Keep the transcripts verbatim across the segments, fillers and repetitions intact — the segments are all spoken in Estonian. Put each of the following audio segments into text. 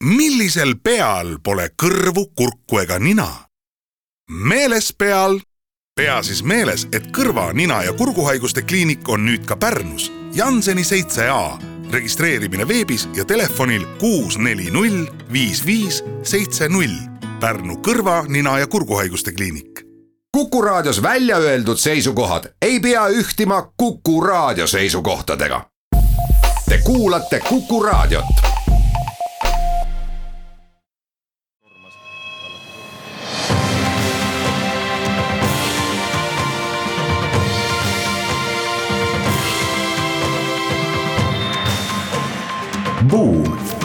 Millisel peal pole kõrvu, kurku ega nina? Meeles peal. Pea siis meeles, et kõrva, nina ja kurguhaiguste kliinik on nüüd ka Pärnus. Janseni seitse A. Registreerimine veebis ja telefonil kuus neli null viis viis seitse null. Pärnu kõrva, nina ja kurguhaiguste kliinik. Kuku Raadios välja öeldud seisukohad ei pea ühtima Kuku Raadio seisukohtadega. Te kuulate Kuku Raadiot. Buum.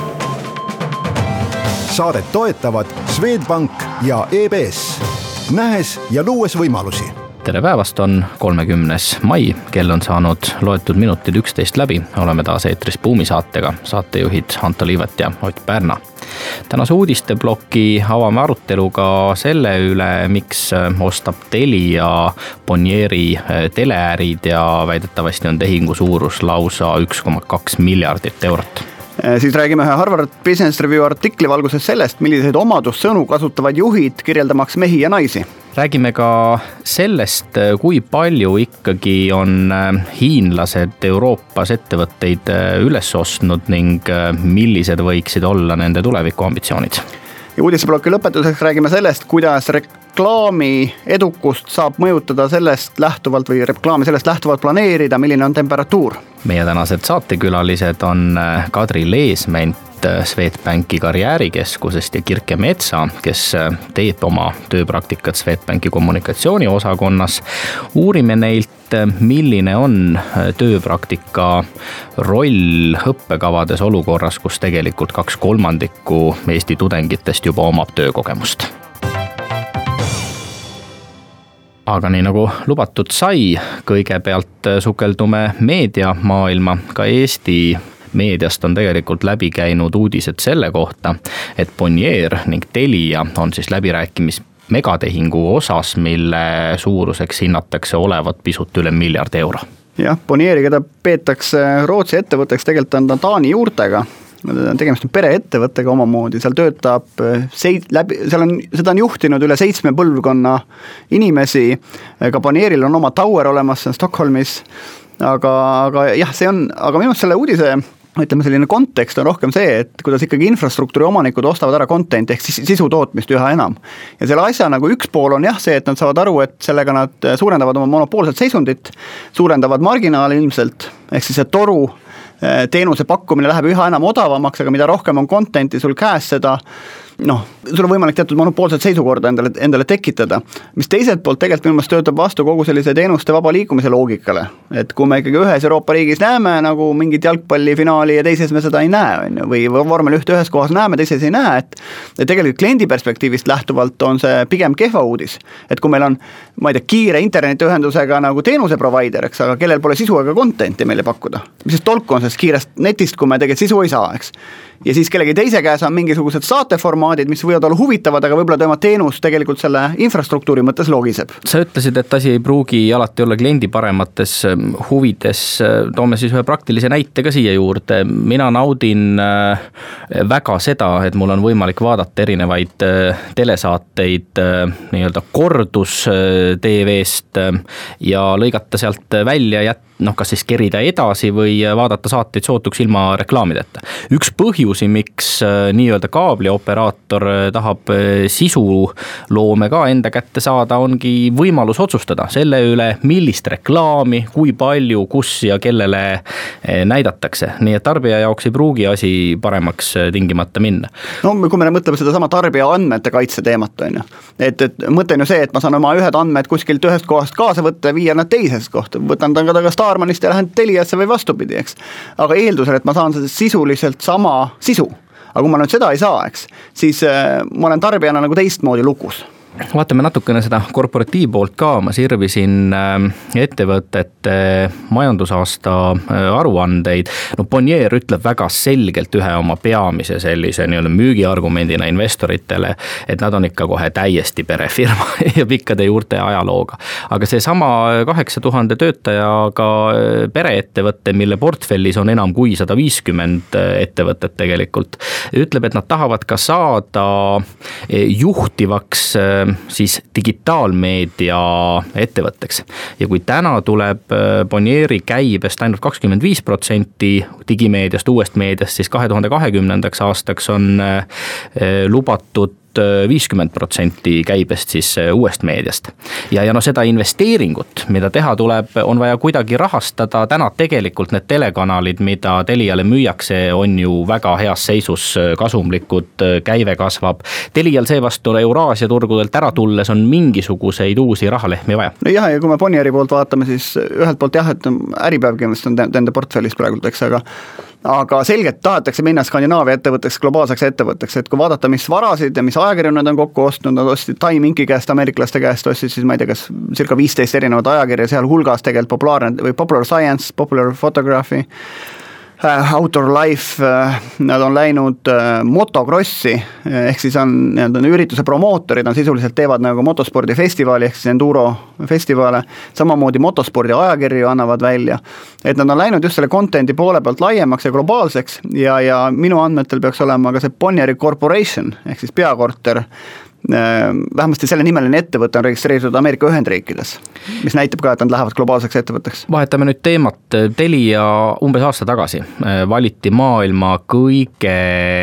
Saadet toetavad Swedbank ja E B S. Nähes ja luues võimalusi. Tere päevast, on kolmekümnes mai, kell on saanud loetud minutid üksteist läbi. Oleme taas eetris Buumi saatega, saatejuhid Anto Liivet ja Ott Pärna. Tänase uudistebloki avame aruteluga selle üle, miks ostab Telia Bonnieri teleäärid ja väidetavasti on tehingu suurus lausa üks koma kaks miljardit eurot. Siis räägime ühe Harvard Business Review artikli valguses sellest, milliseid omadussõnu kasutavad juhid kirjeldamaks mehi ja naisi. Räägime ka sellest, kui palju ikkagi on hiinlased Euroopas ettevõtteid üles ostnud ning millised võiksid olla nende tulevikuambitsioonid. Ja uudisebloki lõpetuseks räägime sellest, kuidas reklaami edukust saab mõjutada sellest lähtuvalt või reklaami sellest lähtuvalt planeerida, milline on temperatuur. Meie tänased saatekülalised on Kadri Leesment Swedbanki karjäärikeskusest ja Kirke Metsa, kes teeb oma tööpraktikat Swedbanki kommunikatsiooni osakonnas. Uurime neilt, milline on tööpraktika roll õppekavades olukorras, kus tegelikult kaks kolmandikku Eesti tudengitest juba omab töökogemust. Aga nii nagu lubatud sai, kõigepealt sukeldume meediamaailma. Ka Eesti meediast on tegelikult läbi käinud uudised selle kohta, et Bonnier ning Telia on siis läbirääkimis megatehingu osas, mille suuruseks hinnatakse olevat pisut üle miljard euro. Jah, Bonnieri, keda peetakse Rootsi ettevõtteks, tegelikult on ta Taani juurtega. Tegemist on pereettevõttega omamoodi, seal töötab seit, läbi, seal on, seda on juhtinud üle seitsme põlvkonna inimesi, ka Bonnieril on oma tower olemas Stockholmis, aga, aga jah, see on, aga minu selle uudise, ütleme selline kontekst on rohkem see, et kuidas ikkagi infrastruktuuri omanikud ostavad ära content ehk sisu tootmist üha enam. Ja selle asja nagu üks pool on jah see, et nad saavad aru, et sellega nad suurendavad oma monopoolset seisundit, suurendavad marginaali ilmselt, ehk siis see toru teenuse pakkumine läheb üha enam odavamaks, aga mida rohkem on contenti sul käes, seda noh, sul on võimalik teatud monopoolset seisukorda endale, endale tekitada, mis teiselt poolt tegelikult minu meelest töötab vastu kogu sellise teenuste vaba liikumise loogikale, et kui me ikkagi ühes Euroopa riigis näeme nagu mingit jalgpallifinaali ja teises me seda ei näe, või vormel ühte ühes kohas näeme, teises ei näe, et, et tegelikult kliendi perspektiivist lähtuvalt on see pigem kehva uudis, et kui meil on, ma ei tea, kiire internetiühendusega nagu teenuse provider, eks, aga kellel pole sisu ega contenti meile pakkuda, mis siis tolku on sellest kiirest netist, kui me tegelikult sisu ei saa, eks. Ja siis kellegi teise käes on mingisugused saateformaadid, mis võivad olla huvitavad, aga võib-olla tema teenus tegelikult selle infrastruktuuri mõttes logiseb. Sa ütlesid, et asi ei pruugi alati olla kliendi paremates huvides. Toome siis ühe praktilise näite ka siia juurde. Mina naudin väga seda, et mul on võimalik vaadata erinevaid telesaateid nii-öelda kordus T V-st ja lõigata sealt välja jätta, noh, kas siis kerida edasi või vaadata saateid sootuks ilma reklaamideta. Üks põhjusi, miks nii-öelda kaablioperaator tahab sisuloome ka enda kätte saada, ongi võimalus otsustada selle üle, millist reklaami, kui palju, kus ja kellele näidatakse. Nii et tarbija jaoks ei pruugi asi paremaks tingimata minna. No kui me mõtleme seda sama tarbija andmete kaitse teemat, on ju. Et, et mõte on ju see, et ma saan oma ühed andmed kuskilt ühest kohast kaasa võtta ja viia nad teisest kohta. Võtan ta ka taga Starmanist ja lähen Teliasse või vastupidi, eks. Aga eeldusel, et ma saan sisuliselt sama sisu, aga kui ma nüüd seda ei saa, eks, siis äh, ma olen tarbijana nagu teistmoodi lukus. vaatame natukene seda korporatiivpoolt ka, ma sirvisin ettevõtete majandusaasta aruandeid. No Bonnier ütleb väga selgelt ühe oma peamise sellise nii-öelda müügiargumendina investoritele, et nad on ikka kohe täiesti perefirma ja pikkade juurte ajalooga. Aga see sama kaheksa tuhande töötajaga pereettevõtte, mille portfellis on enam kui sada viiskümmend ettevõtet tegelikult, ütleb, et nad tahavad ka saada juhtivaks siis digitaalmeedia ettevõtteks. Ja kui täna tuleb Bonnieri käibest ainult kakskümmend viis protsenti digimeediast, uuest meediast, siis kahe tuhande kahekümnendaks aastaks on lubatud viiskümmend protsenti käibest siis uuest meediast. Ja, ja no seda investeeringut, mida teha tuleb, on vaja kuidagi rahastada. Täna tegelikult need telekanalid, mida Teliale müüakse, on ju väga heas seisus, kasumlikud, käive kasvab. Telial seevastu Euraasia turgudelt ära tulles on mingisuguseid uusi rahalehmi vaja. No jah, ja kui me Bonnieri poolt vaatame, siis ühelt poolt jah, et Äripäev kindlasti on tende portfellis praegult, eks, aga aga selgelt tahetakse minna Skandinaavia ettevõtteks, globaalseks ettevõtteks, et kui vaadata, mis varasid ja mis ajakirju nad on kokku ostnud, nad ostsid Time Inki käest, ameeriklaste käest, ostsid siis ma ei tea, kas circa viisteist erinevat ajakirja, seal hulgas tegelikult populaarne või Popular Science, Popular Photography, Outdoor Life, nad on läinud motocrossi, ehk siis on nii-öelda ürituse promootorid, on sisuliselt teevad nagu motospordifestivali, ehk siis enduro festivale, samamoodi motospordi ajakirju annavad välja, et nad on läinud just selle contenti poole pealt laiemaks ja globaalseks ja, ja minu andmetel peaks olema ka see Bonnieri Corporation, ehk siis peakorter, vähemasti selle nimeline ettevõte on registreeritud Ameerika Ühendriikides, mis näitab ka, et nad lähevad globaalseks ettevõtteks. Vahetame nüüd teemat. Telia umbes aasta tagasi valiti maailma kõige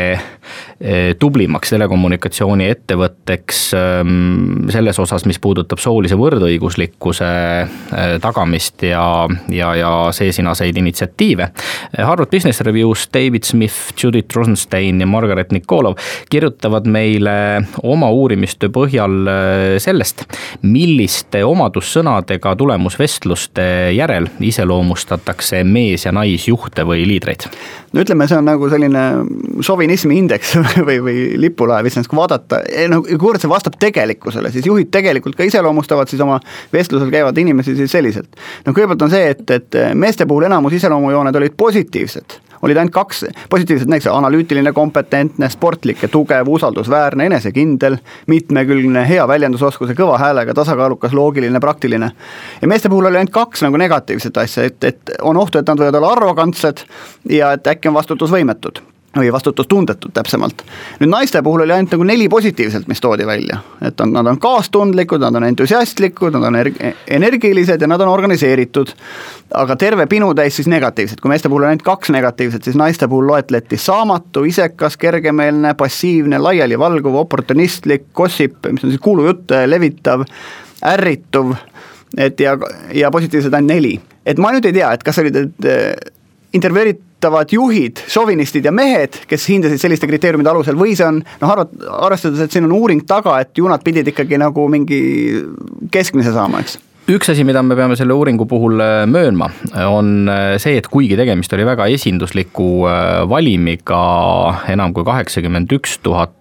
tublimaks telekommunikatsiooni ettevõtteks selles osas, mis puudutab soolise võrdõiguslikkuse tagamist ja, ja, ja seesinaseid initsiatiive. Harvard Business Reviews David Smith, Judith Rosenstein ja Margaret Nikolov kirjutavad meile oma uurimistöö põhjal sellest, milliste omadussõnadega tulemusvestluste järel iseloomustatakse mees- ja naisjuhte või liidreid. No ütleme, see on nagu selline šovinismi indeks või, või lipulaev, kui vaadata, no, kuivõrd see vastab tegelikkusele, siis juhid tegelikult ka iseloomustavad siis oma vestlusel käivad inimesi siis selliselt. No kõigepealt on see, et, et meeste puhul enamus iseloomujooned olid positiivsed. Olid ainult kaks positiivset, näiteks analüütiline, kompetentne, sportlik ja tugev, usaldusväärne, enesekindel, mitmekülgne, hea väljendusoskuse, kõva häälega, tasakaalukas, loogiline, praktiline. Ja meeste puhul oli ainult kaks nagu negatiivset asja, et, et on ohtu, et nad võivad olla arrogantsed ja et äkki on vastutusvõimetud või vastutustundetud täpsemalt. Nüüd naiste puhul oli ainult nagu neli positiivselt, mis toodi välja. Et on, nad on kaastundlikud, nad on entusiastlikud, nad on energilised ja nad on organiseeritud. Aga terve pinu täis siis negatiivset. Kui meeste puhul on ainult kaks negatiivset, siis naiste puhul loetleti saamatu, isekas, kergemeelne, passiivne, laiali valguv, oportunistlik, gossip, mis on siis kuulujutte, levitav, ärrituv, et ja, ja positiivsed ainult neli. Et ma nüüd ei tea, et kas olid et intervjueeritavad juhid, šovinistid ja mehed, kes hindasid selliste kriteeriumide alusel või see on, noh, arvestades, et siin on uuring taga, et ju nad pidid ikkagi nagu mingi keskmise saama, eks? Üks asi, mida me peame selle uuringu puhul möönma, on see, et kuigi tegemist oli väga esindusliku valimiga enam kui kaheksakümmend üks tuhat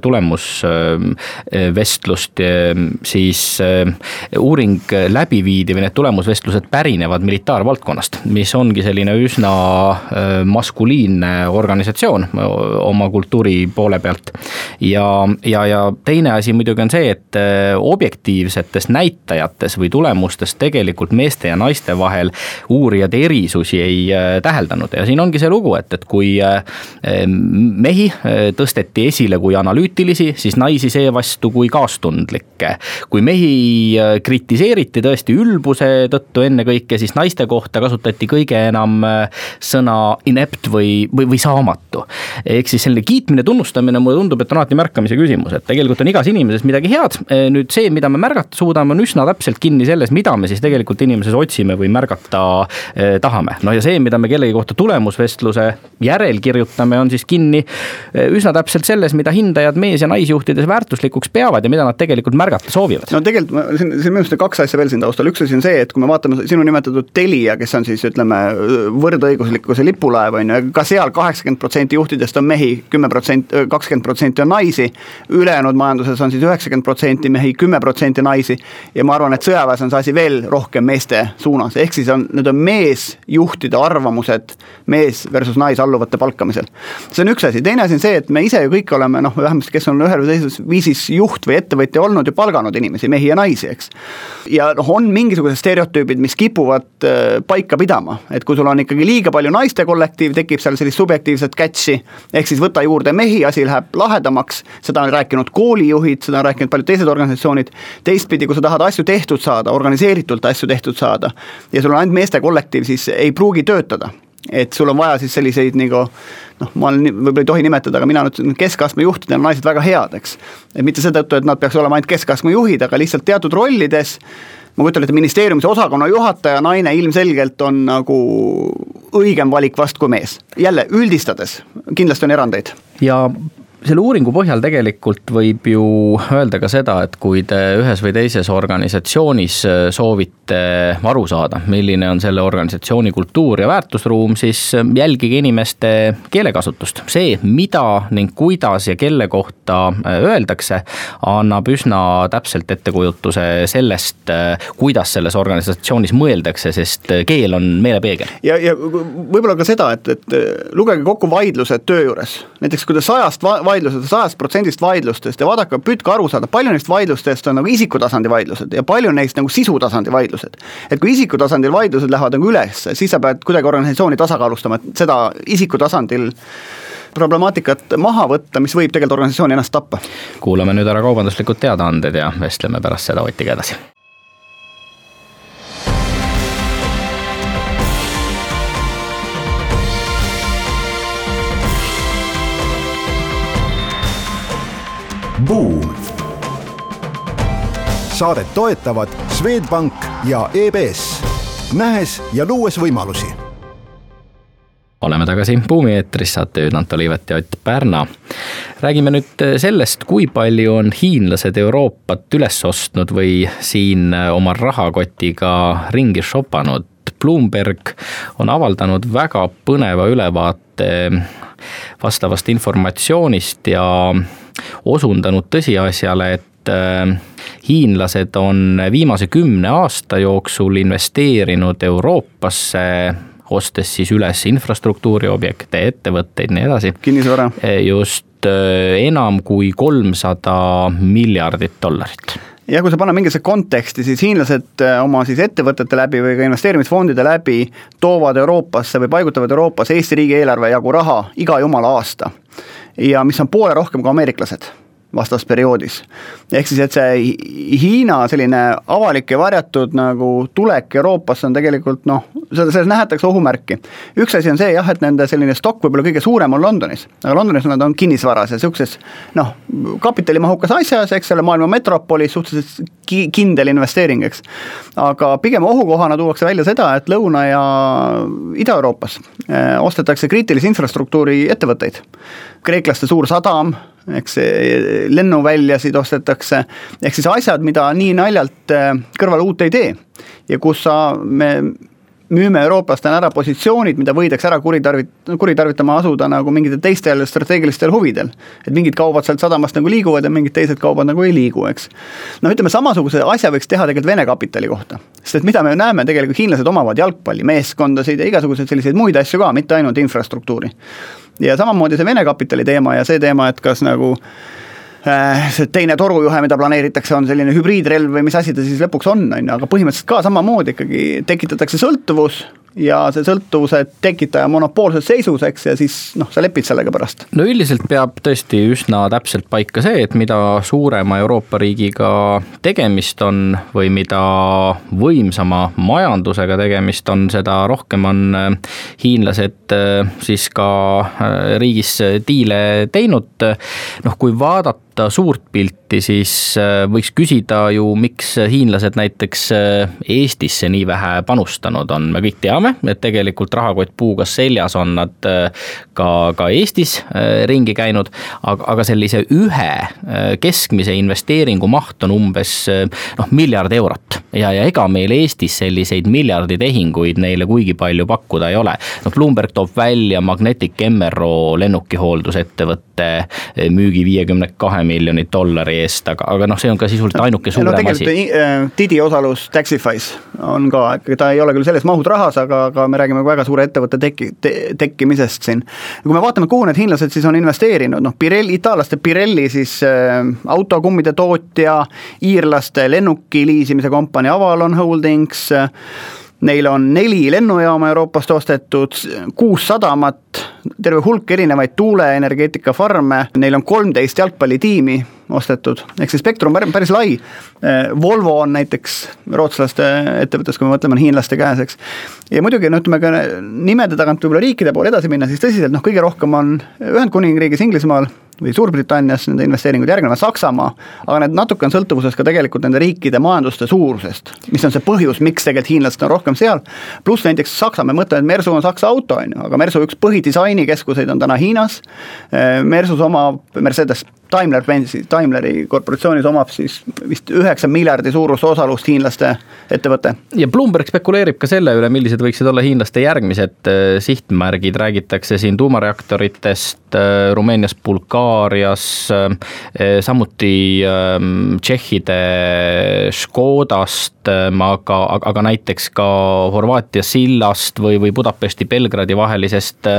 tulemusvestlust, siis uuring läbi viidi või need tulemusvestlused pärinevad militaarvaldkonnast, mis ongi selline üsna maskuliinne organisatsioon oma kultuuri poole pealt. Ja, ja, ja teine asi muidugi on see, et objektiivsetes näitajates või tulemustes tegelikult meeste ja naiste vahel uurijad erisusi ei täheldanud. Ja siin ongi see lugu, et, et kui mehi tõsteti esile kui analüütilisi, siis naisi seevastu kui kaastundlikke. Kui mehi kritiseeriti tõesti ülbuse tõttu enne kõike, siis naiste kohta kasutati kõige enam sõna inept või, või, või saamatu. Ehk siis selline kiitmine, tunnustamine mulle tundub, et on alati märkamise küsimus, et tegelikult on igas inimeses midagi head. Nüüd see, mida me märgata suudame, on üsna täpselt kinni selles, mida me siis tegelikult inimeses otsime või märgata eh, tahame. No ja see, mida me kellegi kohta tulemusvestluse järel kirjutame, on siis kinni üsna täpselt selles, mida hindajad mees- ja naisjuhtides väärtuslikuks peavad ja mida nad tegelikult märgata soovivad. No tegelikult, siin, siin minu arust kaks asja veel siin taustal. Üks asi on see, et kui me vaatame sinu nimetatud Telia, kes on siis, ütleme, võrdõiguslikkuse lipulaev, on ju, ka seal kaheksakümmend protsenti juhtidest on mehi, kümme protsenti, kakskümmend protsenti on naisi, ülejäänud majanduses on siis üheksakümmend protsenti mehi, kümme protsenti naisi ja ma arvan, et sõjaväes on see asi veel rohkem meeste suunas, ehk siis on, need on meesjuhtide arvamused mees versus naisalluvate palkamisel. See on üks asi, teine asi on see, et me ise ju kõik oleme, noh, vähemasti kes on ühel või teises viisis juht või ettevõtja olnud ja palganud inimesi, mehi ja naisi, eks. Ja noh, on mingisugused stereotüübid, mis kipuvad paika pidama, et kui sul on ikkagi liiga palju naiste kollektiiv, tekib seal sellist subjektiivset catchi, ehk siis võta juurde mehi, asi läheb lahedamaks, seda on rääkinud koolijuhid, seda on rääkinud paljud teised organisatsioonid, teistpidi, kui sa tahad asju tehtud saada, organiseeritult asju tehtud saada ja sul on ainult meeste kollektiiv, siis ei pruugi töötada. Et sul on vaja siis selliseid nagu, noh, ma võib-olla ei tohi nimetada, aga mina nüüd keskastme juhtidel on naised väga head, eks. Et mitte seetõttu, et nad peaks olema ainult keskastme juhid, aga lihtsalt teatud rollides, ma kujutan, et ministeeriumis osakonna juhataja naine ilmselgelt on nagu õigem valik vast kui mees. Jälle, üldistades, kindlasti on erandeid. Ja selle uuringu põhjal tegelikult võib ju öelda ka seda, et kui te ühes või teises organisatsioonis soovite aru saada, milline on selle organisatsiooni kultuur ja väärtusruum, siis jälgige inimeste keelekasutust. See, mida ning kuidas ja kelle kohta öeldakse, annab üsna täpselt ettekujutuse sellest, kuidas selles organisatsioonis mõeldakse, sest keel on meelepeegel. Ja, ja võib-olla ka seda, et, et lugege kokku vaidlused töö juures. Näiteks, kui te sajast vaidlused, sajast protsendist vaidlustest ja vaadake, püüdke aru saada, palju neist vaidlustest on nagu isikutasandi vaidlused ja palju neist nagu sisutasandi vaidlused. Et kui isikutasandil vaidlused lähevad nagu üles, siis sa pead kuidagi organisatsiooni tasakaalustama, et seda isikutasandil problemaatikat maha võtta, mis võib tegelikult organisatsiooni ennast tappa. Kuulame nüüd ära kaubanduslikud teadaanded ja vestleme pärast seda Otiga edasi. Buum. Saadet toetavad Swedbank ja E B S. Nähes ja luues võimalusi. Oleme tagasi Buumi eetris, saatejuhid Anto Liivet ja Ott Pärna. Räägime nüüd sellest, kui palju on hiinlased Euroopat üles ostnud või siin oma rahakotiga ringi shopanud. Bloomberg on avaldanud väga põneva ülevaate vastavast informatsioonist ja osundanud tõsiasjale, et hiinlased on viimase kümne aasta jooksul investeerinud Euroopasse, ostes siis üles infrastruktuuri, objekte, ettevõtteid, nii edasi. Kinnisvara. Just enam kui kolmsada miljardit dollarit. Ja kui sa panna mingisse konteksti, siis hiinlased oma siis ettevõtete läbi või ka investeerimisfondide läbi toovad Euroopasse või paigutavad Euroopasse Eesti riigi eelarve jagu raha iga jumala aasta. Ja mis on poole rohkem kui ameeriklased vastas perioodis. Ehk siis, et see Hiina selline avalik ja varjatud nagu tulek Euroopasse on tegelikult, noh, selles nähetakse ohumärki. Üks asi on see, jah, et nende selline stokk võib-olla kõige suurem on Londonis, aga Londonis nad on kinnisvaras ja sellises, noh, kapitalimahukas asjas, eks selle maailma metropolis suhteliselt kindel investeering, eks. Aga pigem ohukohana tuuakse välja seda, et Lõuna- ja Ida-Euroopas ostetakse kriitilise infrastruktuuri ettevõtteid. Kreeklaste suur sadam, eks lennuväljasid ostetakse, ehk siis asjad, mida nii naljalt kõrvale uut ei tee ja kus sa, me müüme eurooplastena ära positsioonid, mida võidaks ära kuritarvit- kuritarvitama asuda nagu mingitel teistel strateegilistel huvidel. Et mingid kaubad sealt sadamast nagu liiguvad ja mingid teised kaubad nagu ei liigu, eks. No ütleme, samasuguse asja võiks teha tegelikult Vene kapitali kohta. Sest et mida me näeme, tegelikult hiinlased omavad jalgpalli, meeskondasid ja igasuguseid selliseid muid asju ka, mitte ainult infrastruktuuri. Ja samamoodi see Vene kapitali teema ja see teema, et kas nagu see teine torujuhe, mida planeeritakse, on selline hübriidrelv või mis asi ta siis lõpuks on, aga põhimõtteliselt ka samamoodi ikkagi tekitatakse sõltuvus ja see sõltuvuse tekitaja monopoolses seisuseks ja siis noh, sa lepid sellega pärast. No üldiselt peab tõesti üsna täpselt paika see, et mida suurema Euroopa riigiga tegemist on või mida võimsama majandusega tegemist on, seda rohkem on hiinlased siis ka riigis diile teinud. Noh, kui vaadata suurt pilti, siis võiks küsida ju, miks hiinlased näiteks Eestisse nii vähe panustanud on. Me kõik teame, teame, et tegelikult rahakott puuga seljas on nad ka, ka Eestis ringi käinud, aga, aga sellise ühe keskmise investeeringu maht on umbes noh, miljard eurot ja, ja ega meil Eestis selliseid miljardi tehinguid neile kuigi palju pakkuda ei ole. No, Bloomberg toob välja Magnetic M R O lennukihooldusettevõtte müügi viiekümne kahe miljoni dollari eest, aga, aga noh, see on ka sisuliselt ainuke suurem no, asi. Didi osalus Taxify's on ka, ta ei ole küll selles mahud rahas, aga, aga me räägime väga suure ettevõtte tekki, te, tekkimisest siin. Kui me vaatame, kuhu need hiinlased siis on investeerinud, noh, Pirelli, itaalaste Pirelli siis äh, autokummide tootja, iirlaste lennuki liisimise kompanii Avalon Holdings, äh, neil on neli lennujaama Euroopast ostetud, kuus sadamat, terve hulk erinevaid tuuleenergeetika farme, neil on kolmteist jalgpallitiimi ostetud, ehk see spektrum on päris lai. Volvo on näiteks rootslaste ettevõttes, kui me mõtleme, on hiinlaste käes, eks. Ja muidugi, no ütleme ka nimede tagant võib-olla riikide poole edasi minna, siis tõsiselt, noh, kõige rohkem on Ühendkuningriigis, Inglismaal või Suurbritannias nende investeeringud järgneva Saksamaa, aga need natuke on sõltuvuses ka tegelikult nende riikide majanduste suurusest, mis on see põhjus, miks tegelikult hiinlased on rohkem seal. Pluss näiteks Saksa, me mõtleme, et Mersu on Saksa auto, aga Mersu üks põhidisainikeskuseid on täna Hiinas. Mersus oma Mercedes Daimler-Benzi, Daimleri korporatsioonis omab siis vist üheksa miljardi suurust osalust hiinlaste ettevõte. Ja Bloomberg spekuleerib ka selle üle, millised võiksid olla hiinlaste järgmised sihtmärgid. Räägitakse siin tuumareaktoritest Rumeenias, Bulgaarias, samuti tšehhide Škodast, aga, aga näiteks ka Horvaatia sillast või, või Budapesti Belgradi vahelisest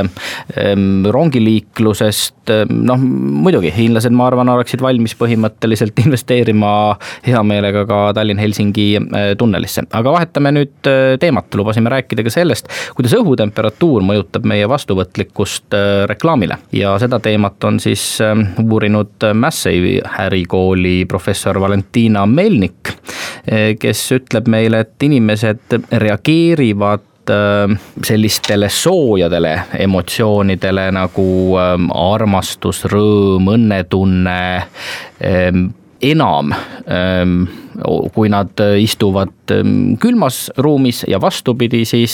rongiliiklusest. Noh, muidugi hiinlased ma arvan, oleksid valmis põhimõtteliselt investeerima hea meelega ka Tallinn-Helsingi tunnelisse. Aga vahetame nüüd teemat, lubasime rääkida ka sellest, kuidas õhutemperatuur mõjutab meie vastuvõtlikkust reklaamile. Ja seda teemat on siis uurinud Massey ärikooli professor Valentina Melnik, kes ütleb meile, et inimesed reageerivad sellistele soojadele emotsioonidele nagu armastus, rõõm, õnnetunne enam, kui nad istuvad külmas ruumis ja vastupidi siis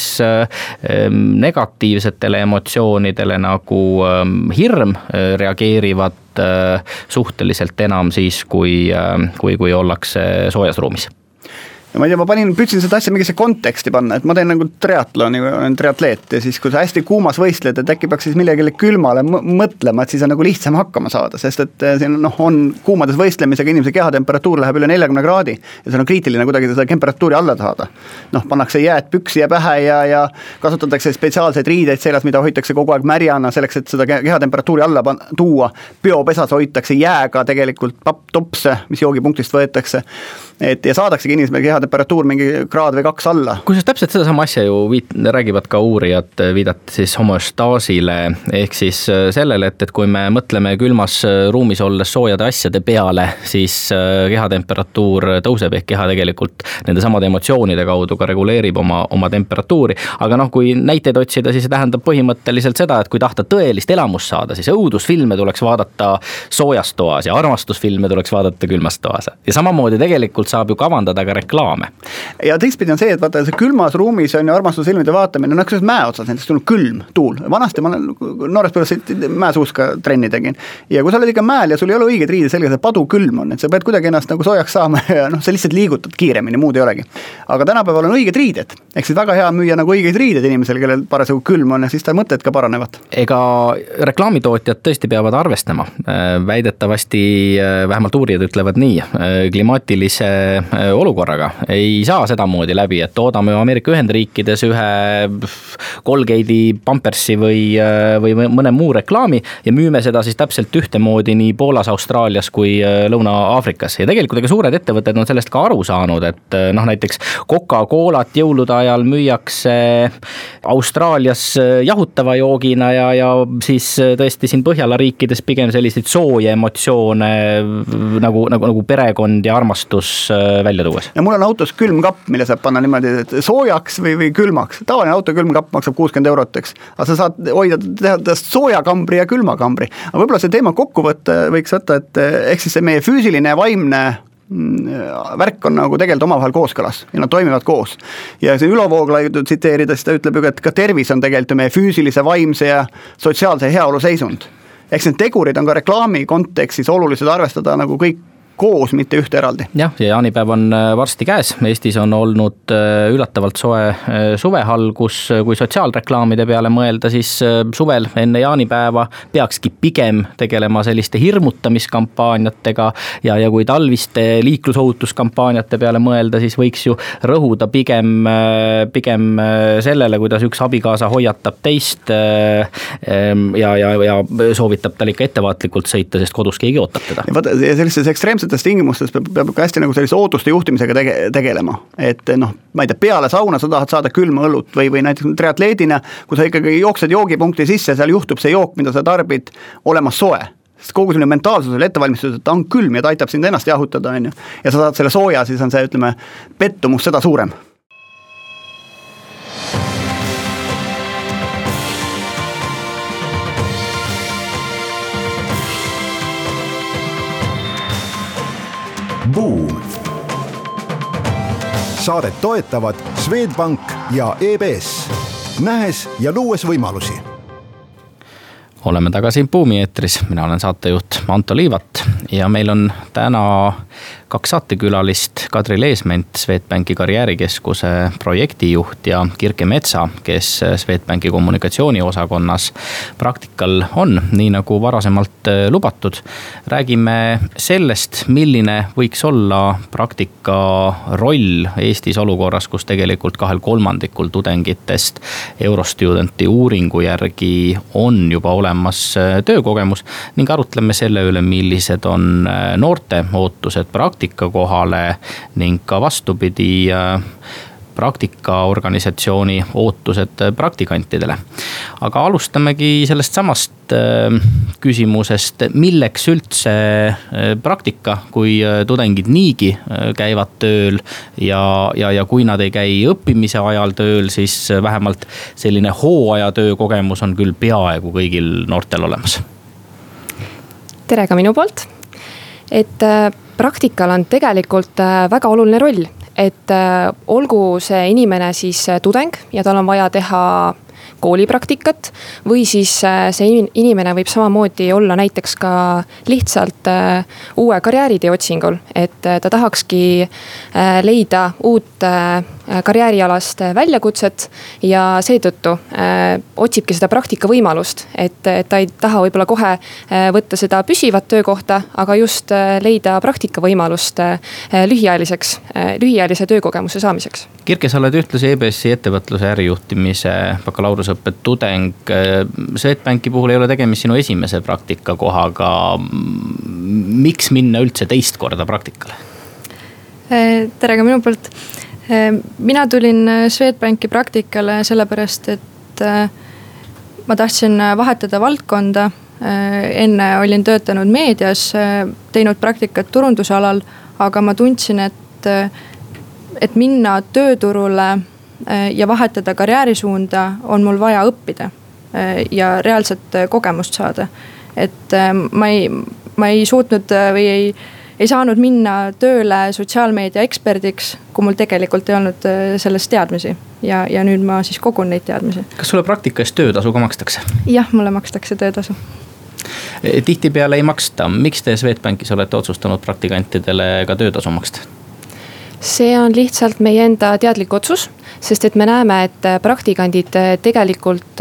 negatiivsetele emotsioonidele nagu hirm reageerivad suhteliselt enam siis, kui, kui, kui ollakse soojas ruumis. Ja ma ei tea, ma panin, püüdsin seda asja mingisse konteksti panna, et ma teen nagu triatloni, olen triatleet ja siis, kui sa hästi kuumas võistled, et äkki peaks siis millegile külmale mõtlema, et siis on nagu lihtsam hakkama saada, sest et siin noh, on kuumades võistlemisega inimese kehatemperatuur läheb üle neljakümne kraadi ja see on kriitiline kuidagi seda temperatuuri alla saada. Noh, pannakse jääd püksi ja pähe ja, ja kasutatakse spetsiaalseid riideid seljas, mida hoitakse kogu aeg märjana selleks, et seda kehatemperatuuri alla tuua. Biopesas hoitakse jääga tegelikult papptopse, mis joogipunktist võetakse, et ja saadaksegi inimesele keha temperatuur mingi kraad või kaks alla. Kusjuures täpselt seda sama asja ju viit, räägivad ka uurijad, viidati siis homostaasile, ehk siis sellele, et, et kui me mõtleme külmas ruumis olles soojade asjade peale, siis kehatemperatuur tõuseb, ehk keha tegelikult nende samade emotsioonide kaudu ka reguleerib oma, oma temperatuuri. Aga noh, kui näiteid otsida, siis see tähendab põhimõtteliselt seda, et kui tahta tõelist elamust saada, siis õudusfilme tuleks vaadata soojas toas ja armastusfilme tuleks vaadata külmas toas. Ja samamoodi tegelikult saab ju kavandada ka reklaame. Ja teistpidi on see, et vaata, see külmas ruumis on ju armastusfilmide vaatamine, no kui mäe otsas, näiteks tulnud külm tuul. Vanasti ma noores põlvest mäesuuska trenni tegin. Ja kui sa oled ikka mäel ja sul ei ole õiged riided sellega, see padu külm on, et sa pead kuidagi ennast nagu soojaks saama ja noh, sa lihtsalt liigutad kiiremini, muud ei olegi. Aga tänapäeval on õiged riided. Ehk siis väga hea müüa nagu õigeid riided inimesel, kellel parasjagu külm on ja siis ta mõtted ka paranevad. Ega reklaamitootjad tõesti peavad arvestama. Väidetavasti vähemalt uurijad ütlevad nii, klimaatilise olukorraga ei saa sedamoodi läbi, et toodame Ameerika Ühendriikides ühe Colgate'i, Pampersi või, või mõne muu reklaami ja müüme seda siis täpselt ühtemoodi nii Poolas, Austraalias kui Lõuna-Aafrikas. Ja tegelikult ega suured ettevõtted on sellest ka aru saanud, et noh, näiteks Coca-Colat jõulude ajal müüakse Austraalias jahutava joogina ja, ja siis tõesti siin Põhjala riikides pigem selliseid sooja emotsioone nagu, nagu, nagu perekond ja armastus välja tuues. Ja mul on autos külmkapp, mille saab panna niimoodi et soojaks või, või külmaks. Tavaline auto külmkapp maksab kuuskümmend eurot, eks. Aga sa saad hoida teha soojakambri ja külmakambri. Aga võib-olla see teema kokku võtta võiks võtta, et ehk siis see meie füüsiline ja vaimne värk on nagu tegelikult omavahel kooskõlas ja nad toimivad koos. Ja see Ülo Vooglaidu tsiteerides ta ütleb, et ka tervis on tegelikult meie füüsilise, vaimse ja sotsiaalse heaolu seisund. Eks need tegurid on ka reklaami kontekstis olulised arvestada nagu kõik koos, mitte ühte eraldi. jah, ja jaanipäev on varsti käes. Eestis on olnud üllatavalt soe suvehall, kus kui sotsiaalreklaamide peale mõelda, siis suvel enne jaanipäeva peakski pigem tegelema selliste hirmutamiskampaaniatega ja, ja kui talviste liiklusohutuskampaaniate peale mõelda, siis võiks ju rõhuda pigem, pigem sellele, kuidas üks abikaasa hoiatab teist ja, ja, ja soovitab tal ikka ettevaatlikult sõita, sest kodus keegi ootab teda. Ja vaata, sellises ekstreemses tingimustes peab, peab ka hästi nagu sellise ootuste juhtimisega tege, tegelema. Et noh, ma ei tea, peale sauna sa tahad saada külma õlut või, või näiteks triatleedina, kui sa ikkagi jooksed joogipunkti sisse, seal juhtub see jook, mida sa tarbid, olemas soe. Sest kogu selline mentaalsusel ettevalmistus, et ta on külm ja ta aitab sind ennast jahutada, on ju. Ja sa saad selle sooja, siis on see, ütleme, pettumus seda suurem. Buum. Saadet toetavad Swedbank ja E B S. Nähes ja luues võimalusi. Oleme tagasi Buumi eetris. Mina olen saatejuht Anto Liivat ja meil on täna kaks saatekülalist, Kadri Leesment, Swedbanki karjäärikeskuse projektijuht ja Kirke Metsa, kes Swedbanki kommunikatsiooniosakonnas praktikal on, nii nagu varasemalt lubatud. Räägime sellest, milline võiks olla praktika roll Eestis olukorras, kus tegelikult kahel kolmandikul tudengitest Eurostudenti uuringu järgi on juba olemas töökogemus ning arutleme selle üle, millised on noorte ootused praktika kohale ning ka vastupidi praktikaorganisatsiooni ootused praktikantidele. Aga alustamegi sellest samast küsimusest, milleks üldse praktika, kui tudengid niigi käivad tööl ja, ja, ja kui nad ei käi õppimise ajal tööl, siis vähemalt selline hooaja töökogemus on küll peaaegu kõigil noortel olemas. Tere ka minu poolt. Et praktikal on tegelikult väga oluline roll, et olgu see inimene siis tudeng ja tal on vaja teha koolipraktikat või siis see inimene võib samamoodi olla näiteks ka lihtsalt uue karjääritee otsingul, et ta tahakski leida uut karjäärialast väljakutset ja seetõttu otsibki seda praktika võimalust, et ta ei taha võib-olla kohe võtta seda püsivat töökohta, aga just leida praktika võimalust lühiajaliseks, lühiajalise töökogemuse saamiseks. Kirke, sa oled ühtlasi E B S-i ettevõtluse ärijuhtimise bakalaureusõppe tudeng. Swedbanki puhul ei ole tegemist sinu esimese praktikakohaga. Miks minna üldse teist korda praktikale? Tere ka minu poolt. Mina tulin Swedbanki praktikale sellepärast, et ma tahtsin vahetada valdkonda. Enne olin töötanud meedias, teinud praktikat turundusalal, aga ma tundsin, et, et minna tööturule ja vahetada karjäärisuunda on mul vaja õppida ja reaalset kogemust saada. Et ma ei, ma ei suutnud või ei ei saanud minna tööle sotsiaalmeedia eksperdiks, kui mul tegelikult ei olnud sellest teadmisi ja, ja nüüd ma siis kogun neid teadmisi. Kas sulle praktika eest töötasu ka makstakse? Jah, mulle makstakse töötasu. Tihtipeale ei maksta. Miks te Swedbankis olete otsustanud praktikantidele ka töötasu maksta? See on lihtsalt meie enda teadlik otsus, sest et me näeme, et praktikandid tegelikult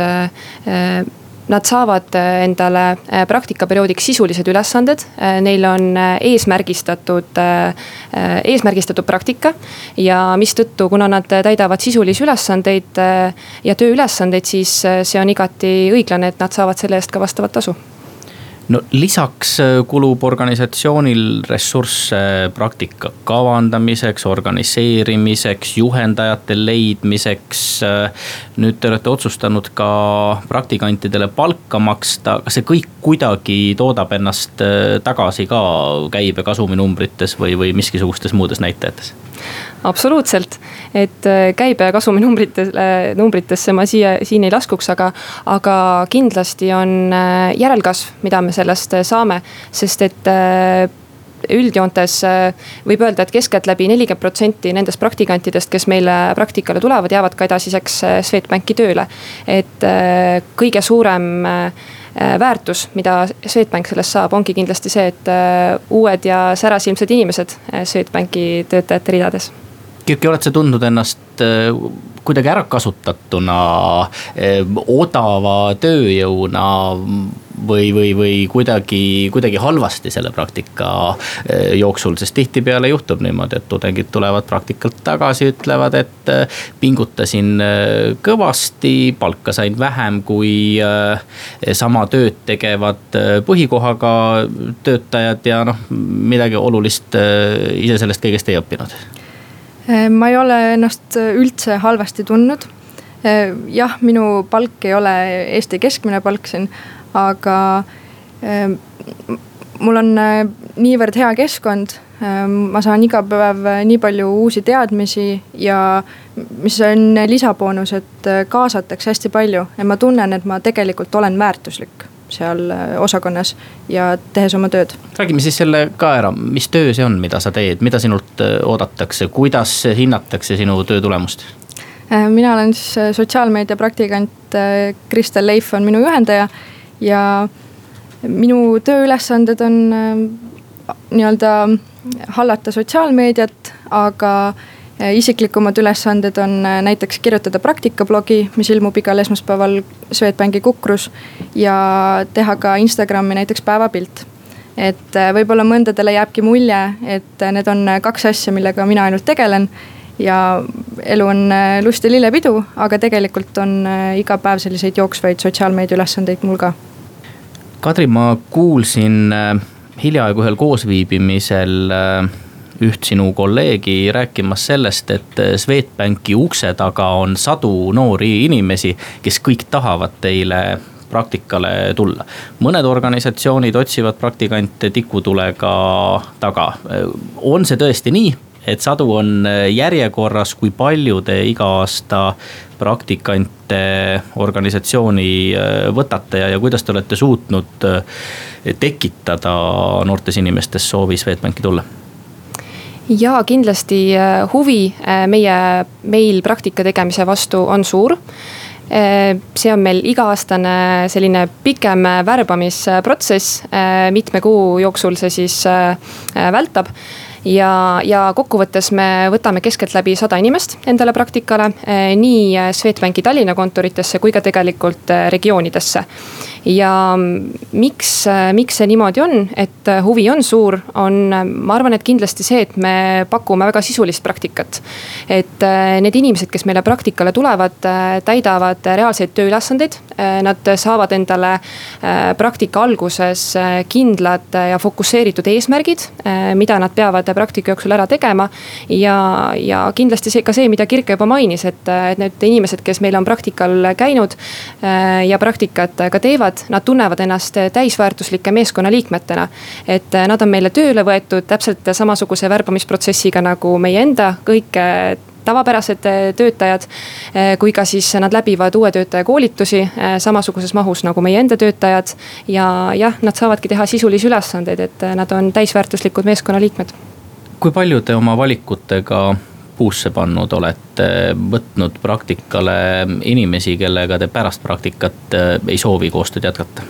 nad saavad endale praktikaperioodiks sisulised ülesanded, neil on eesmärgistatud, eesmärgistatud praktika ja mistõttu, kuna nad täidavad sisulisi ülesandeid ja tööülesandeid, siis see on igati õiglane, et nad saavad selle eest ka vastavat tasu. No lisaks kulub organisatsioonil ressursse praktika kavandamiseks, organiseerimiseks, juhendajate leidmiseks. Nüüd te olete otsustanud ka praktikantidele palka maksta. Kas see kõik kuidagi toodab ennast tagasi ka käibe kasuminumbrites või, või miskisugustes muudes näitajates? Absoluutselt, et käibe kasumi numbrites, numbritesse ma siia, siin ei laskuks, aga, aga kindlasti on järelkasv, mida me sellest saame, sest et üldjoontes võib öelda, et keskeltläbi nelikümmend protsenti nendest praktikantidest, kes meile praktikale tulevad, jäävad ka edasiseks Swedbanki tööle. Et kõige suurem väärtus, mida Swedbank sellest saab, ongi kindlasti see, et uued ja särasilmsed inimesed Swedbanki töötajate ridades. Kirki, oled sa tundnud ennast kuidagi ära kasutatuna, odava tööjõuna või, või, või kuidagi, kuidagi halvasti selle praktika jooksul, sest tihtipeale juhtub niimoodi, et tudengid tulevad praktikalt tagasi, ütlevad, et pingutasin kõvasti, palka sain vähem kui sama tööd tegevad põhikohaga töötajad ja noh, midagi olulist ise sellest kõigest ei õppinud. Ma ei ole ennast üldse halvasti tundnud. Jah, minu palk ei ole Eesti keskmine palk siin, aga mul on niivõrd hea keskkond. Ma saan iga päev nii palju uusi teadmisi ja mis on lisaboonus, et kaasatakse hästi palju ja ma tunnen, et ma tegelikult olen väärtuslik seal osakonnas ja tehes oma tööd. Räägime siis selle ka ära, mis töö see on, mida sa teed, mida sinult oodatakse, kuidas hinnatakse sinu töö tulemust? Mina olen siis sotsiaalmeedia praktikant, Kristel Leif on minu juhendaja ja minu tööülesanded on nii-öelda hallata sotsiaalmeediat, aga isiklikumad ülesanded on näiteks kirjutada praktikablogi, mis ilmub igal esmaspäeval Swedbanki Kukrus ja teha ka Instagrami näiteks päevapilt. Et võib-olla mõndadele jääbki mulje, et need on kaks asja, millega mina ainult tegelen ja elu on lust ja lillepidu, aga tegelikult on iga päev selliseid jooksvaid sotsiaalmeedia ülesandeid mul ka. Kadri, ma kuulsin hiljaaegu ühel koosviibimisel üht sinu kolleegi rääkimas sellest, et Swedbanki ukse taga on sadu noori inimesi, kes kõik tahavad teile praktikale tulla. Mõned organisatsioonid otsivad praktikante tikutulega taga. On see tõesti nii, et sadu on järjekorras, kui palju te iga aasta praktikante organisatsiooni võtate ja, ja kuidas te olete suutnud tekitada noortes inimestes soovi Swedbanki tulla? Ja kindlasti huvi meie meil praktika tegemise vastu on suur. See on meil iga-aastane selline pikem värbamisprotsess, mitme kuu jooksul see siis vältab. Ja, ja kokkuvõttes me võtame keskelt läbi sada inimest endale praktikale, nii Swedbanki Tallinna kontoritesse kui ka tegelikult regioonidesse. Ja miks, miks see niimoodi on, et huvi on suur, on, ma arvan, et kindlasti see, et me pakume väga sisulist praktikat. Et need inimesed, kes meile praktikale tulevad, täidavad reaalseid tööülesandeid. Nad saavad endale praktika alguses kindlad ja fokusseeritud eesmärgid, mida nad peavad praktika jooksul ära tegema ja, ja kindlasti see, ka see, mida Kirke juba mainis, et, et need inimesed, kes meil on praktikal käinud ja praktikat ka teevad, nad tunnevad ennast täisväärtuslike meeskonnaliikmetena, et nad on meile tööle võetud täpselt samasuguse värbamisprotsessiga nagu meie enda kõik tavapärased töötajad, kui ka siis nad läbivad uue töötaja koolitusi samasuguses mahus nagu meie enda töötajad ja jah, nad saavadki teha sisulisi ülesandeid, et nad on täisväärtuslikud meeskonnaliikmed. Kui palju te oma valikutega puusse pannud olete võtnud praktikale inimesi, kellega te pärast praktikat ei soovi koostööd jätkata?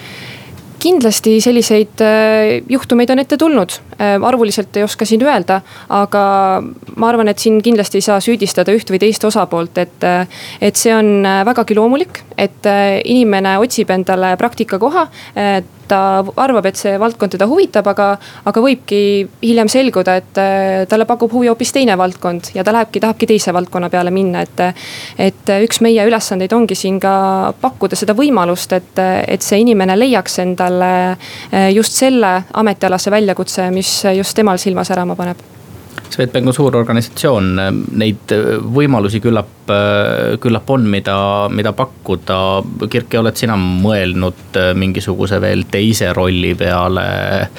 Kindlasti selliseid juhtumeid on ette tulnud, arvuliselt ei oska siin öelda, aga ma arvan, et siin kindlasti ei saa süüdistada üht või teist osapoolt, et, et see on vägagi loomulik, et inimene otsib endale praktikakoha, ta arvab, et see valdkond teda huvitab, aga, aga võibki hiljem selguda, et talle pakub huvi hoopis teine valdkond ja ta lähebki, tahabki teise valdkonna peale minna, et, et üks meie ülesandeid ongi siin ka pakkuda seda võimalust, et, et see inimene leiaks endale just selle ametialase väljakutse, mis just temal silma särama paneb. Swedbank on suur organisatsioon, neid võimalusi küllap, küllap on, mida, mida pakkuda. Kirke, oled sina mõelnud mingisuguse veel teise rolli peale?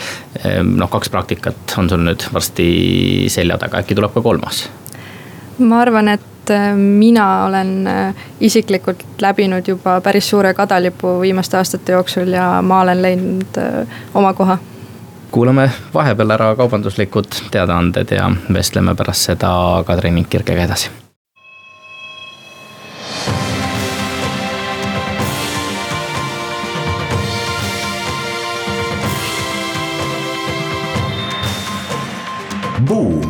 No, kaks praktikat on sul nüüd varsti selja taga, äkki tuleb ka kolmas? Ma arvan, et mina olen isiklikult läbinud juba päris suure kadalipu viimaste aastate jooksul ja ma olen leidnud oma koha. kuulame vahepeal ära kaubanduslikud teadaanded ja vestleme pärast seda Kadri ning Kirkega edasi. Buum.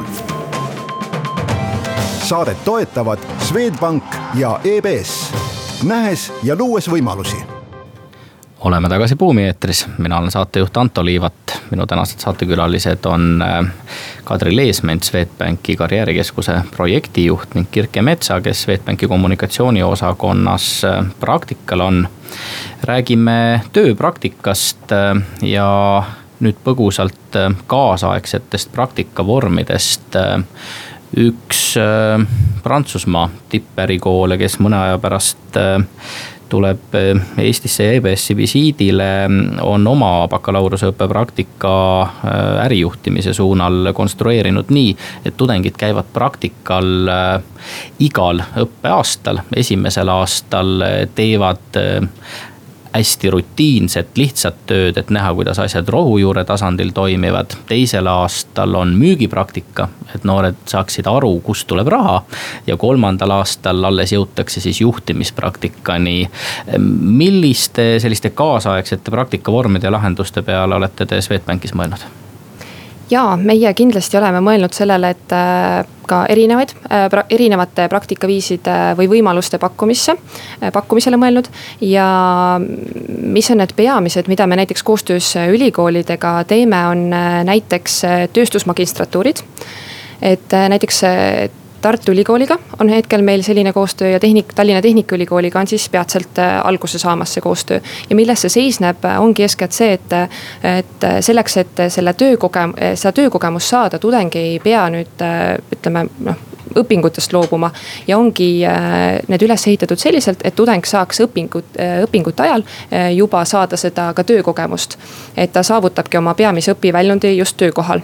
Saadet toetavad Swedbank ja E B S. Nähes ja luues võimalusi. Oleme tagasi Buumi eetris. Mina olen saatejuht Anto Liivat. Minu tänased saatekülalised on Kadri Leesment, Swedbanki karjäärikeskuse projektijuht ning Kirke Metsa, kes Swedbanki kommunikatsiooniosakonnas praktikal on. Räägime tööpraktikast ja nüüd põgusalt kaasaegsetest praktikavormidest. Üks Prantsusmaa tippärikoole, kes mõne aja pärast tuleb Eestisse ja E B S-i visiidile, on oma bakalaureuseõppe praktika ärijuhtimise suunal konstrueerinud nii, et tudengid käivad praktikal igal õppeaastal. Esimesel aastal teevad hästi rutiinset, lihtsat tööd, et näha, kuidas asjad rohujuure tasandil toimivad. Teisel aastal on müügipraktika, et noored saaksid aru, kust tuleb raha. Ja kolmandal aastal alles jõutakse siis juhtimispraktikani. Milliste selliste kaasaegsete praktikavormide ja lahenduste peale olete te Swedbankis mõelnud? Jaa, meie kindlasti oleme mõelnud sellele, et ka erinevaid, erinevate praktikaviiside või võimaluste pakkumisse, pakkumisele mõelnud. Ja mis on need peamised, mida me näiteks koostöös ülikoolidega teeme, on näiteks tööstusmagistratuurid. Et näiteks Tartu Ülikooliga on hetkel meil selline koostöö ja tehnik, Tallinna Tehnikaülikooliga on siis peatselt alguse saamas see koostöö. Ja milles see seisneb, ongi eeskätt see, et, et selleks, et selle töökogem, seda töökogemus saada, tudeng ei pea nüüd, ütleme, noh, õpingutest loobuma. Ja ongi need üles ehitatud selliselt, et tudeng saaks õpingut, õpingute ajal juba saada seda ka töökogemust. Et ta saavutabki oma peamise õpiväljundi just töökohal.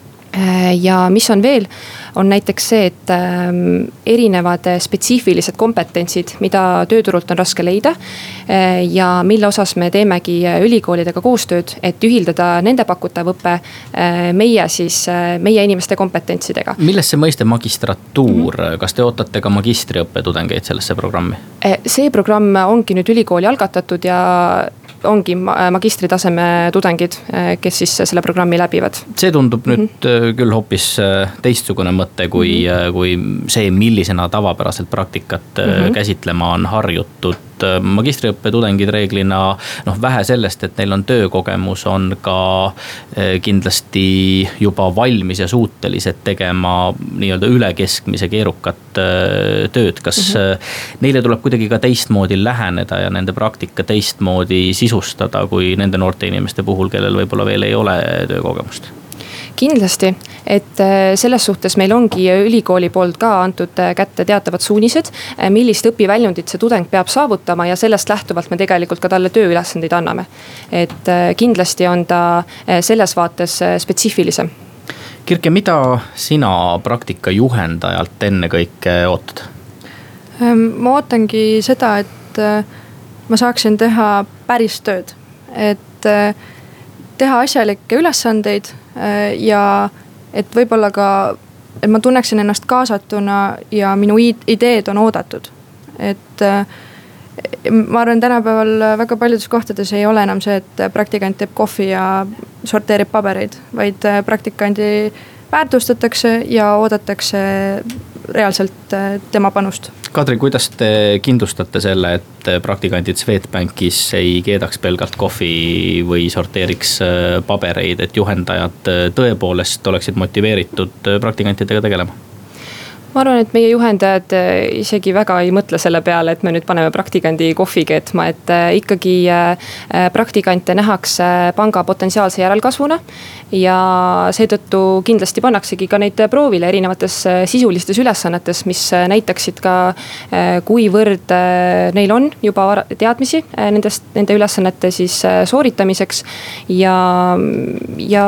Ja mis on veel, on näiteks see, et erinevad spetsiifilised kompetentsid, mida tööturult on raske leida ja mille osas me teemegi ülikoolidega koostööd, et ühildada nende pakutav õppe meie, siis, meie inimeste kompetentsidega. Milles see mõiste magistratuur? Mm-hmm. Kas te ootate ka magistriõppe tudengeid sellesse programmi? See programm ongi nüüd ülikooli algatatud ja ongi magistritaseme tudengid, kes siis selle programmi läbivad. See tundub nüüd mm-hmm. küll hoopis teistsugune mõte kui, mm-hmm. kui see, millisena tavapäraselt praktikat mm-hmm. käsitlema on harjutud. Magistriõppe tudengid reeglina, noh, vähe sellest, et neil on töökogemus, on ka kindlasti juba valmis ja suutelised tegema nii-öelda üle keskmise keerukat tööd. Kas mm-hmm. neile tuleb kuidagi ka teistmoodi läheneda ja nende praktika teistmoodi sisustada kui nende noorte inimeste puhul, kellel võib-olla veel ei ole töökogemust? Kindlasti, et selles suhtes meil ongi ülikooli poolt ka antud kätte teatavad suunised, millist õpiväljundit see tudeng peab saavutama ja sellest lähtuvalt me tegelikult ka talle tööülesandeid anname. Et kindlasti on ta selles vaates spetsiifilisem. Kirke, mida sina praktika juhendajalt enne kõike ootad? Ma ootangi seda, et ma saaksin teha päris tööd, et teha asjalikke ülesandeid ja et võib-olla ka, et ma tunneksin ennast kaasatuna ja minu ideed on oodatud. Et ma arvan, tänapäeval väga paljudes kohtades ei ole enam see, et praktikant teeb kohvi ja sorteerib pabereid, vaid praktikandi väärtustatakse ja oodatakse reaalselt tema panust. Kadri, kuidas te kindlustate selle, et praktikandid Swedbankis ei keedaks pelgalt kohvi või sorteeriks pabereid, et juhendajad tõepoolest oleksid motiveeritud praktikantidega tegelema? Ma arvan, et meie juhendajad isegi väga ei mõtle selle peale, et me nüüd paneme praktikandi kohvi keetma, et ikkagi praktikante nähakse panga potentsiaalse järelkasvuna ja seetõttu kindlasti pannaksegi ka neid proovile erinevates sisulistes ülesannetes, mis näitaksid ka, kuivõrd neil on juba teadmisi nendest, nende ülesannete siis sooritamiseks ja, ja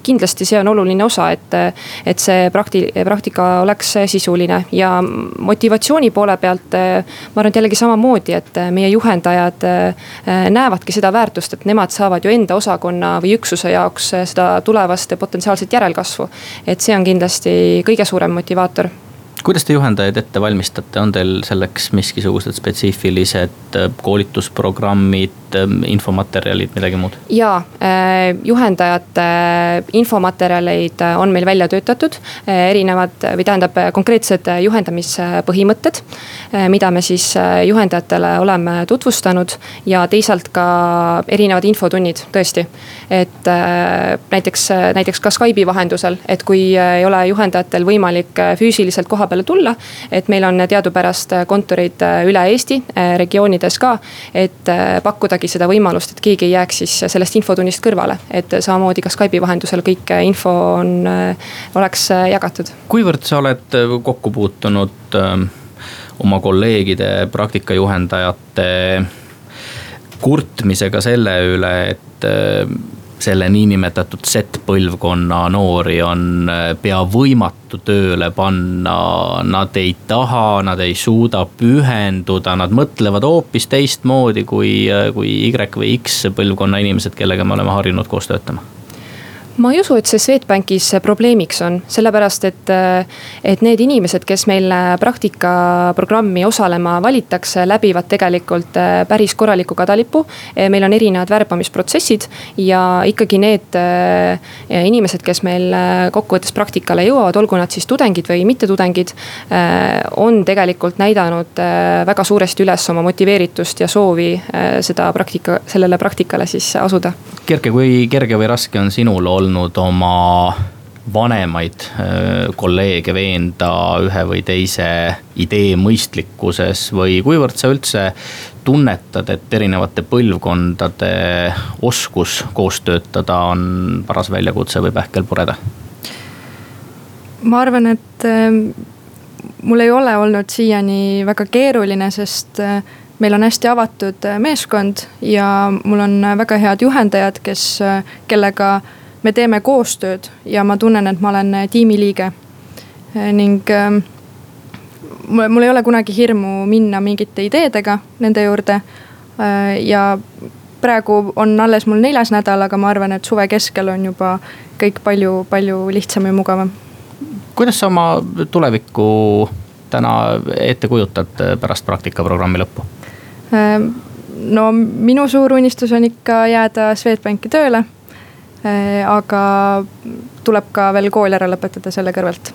kindlasti see on oluline osa, et, et see prakti, praktika oleks sisuline ja motivatsiooni poole pealt ma arvan, et jällegi samamoodi, et meie juhendajad näevadki seda väärtust, et nemad saavad ju enda osakonna või üksuse jaoks seda tulevast potentsiaalset järelkasvu. Et see on kindlasti kõige suurem motivaator. Kuidas te juhendajaid ette valmistate? On teil selleks miskisugused spetsiifilised koolitusprogrammid, infomaterjalid, midagi muud? Jaa, juhendajate infomaterjaleid on meil välja töötatud, erinevad või tähendab konkreetsed juhendamispõhimõtted, mida me siis juhendajatele oleme tutvustanud ja teisalt ka erinevad infotunnid, tõesti. Et näiteks, näiteks ka Skype'i vahendusel, et kui ei ole juhendajatel võimalik füüsiliselt koha peale tulla, et meil on teadupärast kontorid üle Eesti, regioonides ka, et pakkudagi seda võimalust, et keegi ei jääks siis sellest infotunnist kõrvale, et samamoodi ka Skype'i vahendusel kõik info on, oleks jagatud. Kuivõrd sa oled kokku puutunud oma kolleegide, praktikajuhendajate kurtmisega selle üle, et selle niinimetatud Z-põlvkonna noori on pea võimatu tööle panna, nad ei taha, nad ei suuda pühenduda, nad mõtlevad hoopis teistmoodi kui, kui Y või X põlvkonna inimesed, kellega me oleme harjunud koos töötama? Ma ei usu, et see Swedbankis probleemiks on, sellepärast et, et need inimesed, kes meil praktikaprogrammi osalema valitakse, läbivad tegelikult päris korraliku kadalipu. Meil on erinevad värbamisprotsessid ja ikkagi need inimesed, kes meil kokkuvõttes praktikale jõuavad, olgu nad siis tudengid või mitte tudengid, on tegelikult näidanud väga suuresti üles oma motiveeritust ja soovi seda praktika, sellele praktikale siis asuda. Kerke, kui kerge või raske on sinul olnud olnud oma vanemaid kolleege veenda ühe või teise idee mõistlikkuses või kuivõrd sa üldse tunnetad, et erinevate põlvkondade oskus koos töötada on paras väljakutse või pähkel pureda? Ma arvan, et mul ei ole olnud siiani väga keeruline, sest meil on hästi avatud meeskond ja mul on väga head juhendajad, kes, kellega me teeme koostööd ja ma tunnen, et ma olen tiimiliige. Ning mul ei ole kunagi hirmu minna mingite ideedega nende juurde. Ja praegu on alles mul neljas nädal, aga ma arvan, et suve keskel on juba kõik palju, palju lihtsam ja mugavam. Kuidas sa oma tulevikku täna ette kujutad pärast praktikaprogrammi lõppu? No minu suur unistus on ikka jääda Swedbanki tööle. Aga tuleb ka veel kool ära lõpetada selle kõrvalt.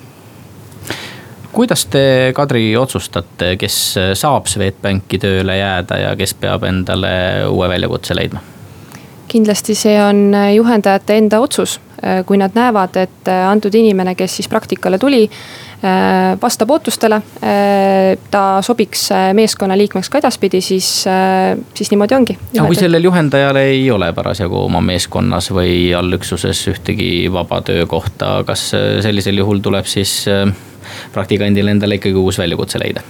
Kuidas te, Kadri, otsustate, kes saab Swedbanki tööle jääda ja kes peab endale uue väljakutse leidma? Kindlasti see on juhendajate enda otsus. Kui nad näevad, et antud inimene, kes siis praktikale tuli, vastab ootustele, ta sobiks meeskonna liikmeks ka edaspidi, siis, siis niimoodi ongi. Ja kui sellel juhendajal ei ole parasjagu oma meeskonnas või allüksuses ühtegi vaba töökohta, kas sellisel juhul tuleb siis praktikandil endale ikkagi uus väljakutse leida?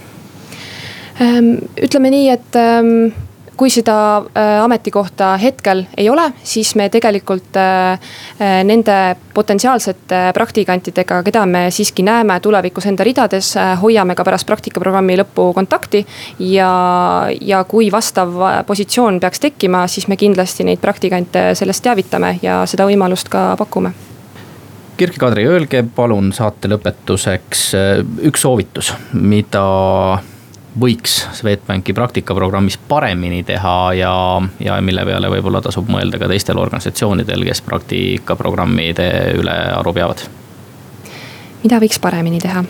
Ütleme nii, et kui seda ametikohta hetkel ei ole, siis me tegelikult nende potentsiaalsete praktikantidega, keda me siiski näeme tulevikus enda ridades, hoiame ka pärast praktikaprogrammi lõppu kontakti ja, ja kui vastav positsioon peaks tekkima, siis me kindlasti neid praktikante sellest teavitame ja seda võimalust ka pakume. Kirke, Kadri, öelge palun saate lõpetuseks üks soovitus, mida võiks Swedbanki praktikaprogrammis paremini teha ja, ja mille peale võib-olla tasub mõelda ka teistel organisatsioonidel, kes praktikaprogrammide üle aru peavad? Mida võiks paremini teha?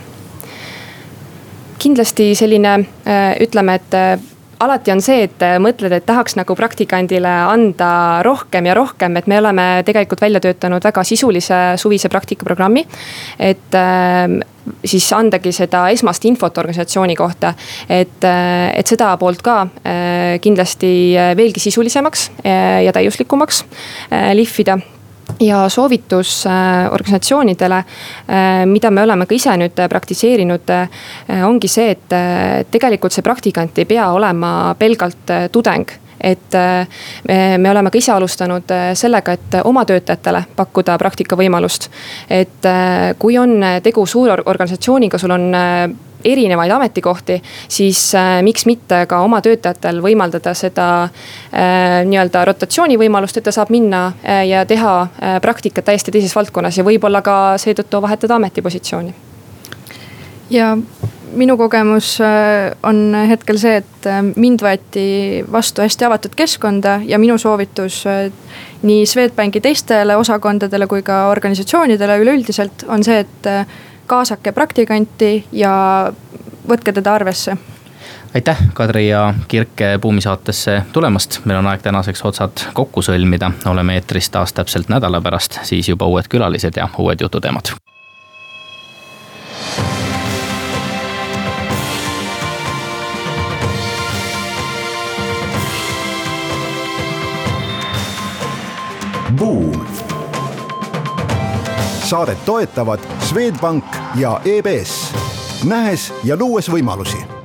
Kindlasti selline, ütleme, et alati on see, et mõtled, et tahaks nagu praktikandile anda rohkem ja rohkem, et me oleme tegelikult välja töötanud väga sisulise suvise praktikaprogrammi, et siis andagi seda esmast infot organisatsiooni kohta, et, et seda poolt ka kindlasti veelgi sisulisemaks ja täiuslikumaks lihvida. Ja soovitus organisatsioonidele, mida me oleme ka ise nüüd praktiseerinud, ongi see, et tegelikult see praktikant ei pea olema pelgalt tudeng. et me oleme ka ise alustanud sellega, et oma töötajatele pakkuda praktikavõimalust. Et kui on tegu suure organisatsiooniga, sul on erinevaid ametikohti, siis äh, miks mitte ka oma töötajatel võimaldada seda äh, nii-öelda rotatsiooni võimalust, et ta saab minna äh, ja teha äh, praktikat täiesti teises valdkonnas ja võib-olla ka seetõttu vahetada ametipositsiooni. Ja minu kogemus äh, on hetkel see, et äh, mind võeti vastu hästi avatud keskkonda ja minu soovitus äh, nii Swedbanki teistele osakondadele kui ka organisatsioonidele üleüldiselt on see, et äh, kaasake praktikanti ja võtke teda arvesse. Aitäh, Kadri ja Kirke Buumi saatesse tulemast. Meil on aeg tänaseks otsad kokku sõlmida. Oleme eetris taas täpselt nädala pärast, siis juba uued külalised ja uued jututeemad. Buum. Saadet toetavad Swedbank ja E B S. Nähes ja luues võimalusi.